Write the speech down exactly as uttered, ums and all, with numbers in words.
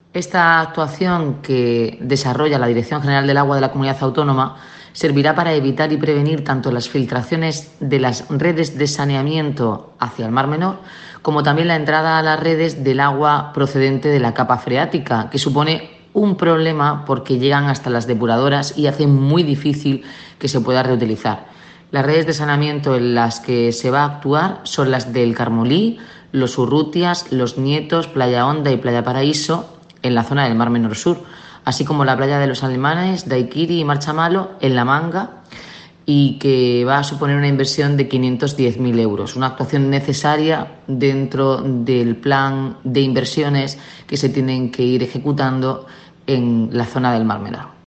Esta actuación que desarrolla la Dirección General del Agua de la Comunidad Autónoma servirá para evitar y prevenir tanto las filtraciones de las redes de saneamiento hacia el Mar Menor como también la entrada a las redes del agua procedente de la capa freática, que supone un problema porque llegan hasta las depuradoras y hace muy difícil que se pueda reutilizar. Las redes de saneamiento en las que se va a actuar son las del Carmolí, Los Urrutias, Los Nietos, Playa Honda y Playa Paraíso en la zona del Mar Menor Sur, así como la playa de los Alemanes, Daikiri y Marchamalo en La Manga, y que va a suponer una inversión de quinientos diez mil euros, una actuación necesaria dentro del plan de inversiones que se tienen que ir ejecutando en la zona del Mar Menor.